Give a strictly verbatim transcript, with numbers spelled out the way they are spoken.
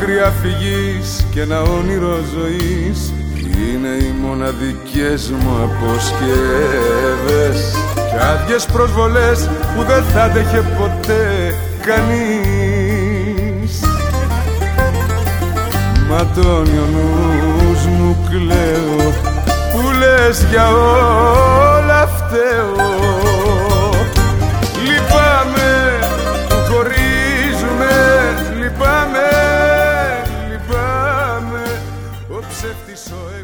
μακριά φυγείς και ένα όνειρο ζωής είναι οι μοναδικές μου αποσκεύες κι άδειες προσβολές που δεν θα άντεχε ποτέ κανείς. Ματώνει ο νους μου κλαίω που λες για όλα φταίω. Λυπάμαι που χωρίζουμε, λυπάμαι, λυπάμαι ο ψεύτης ο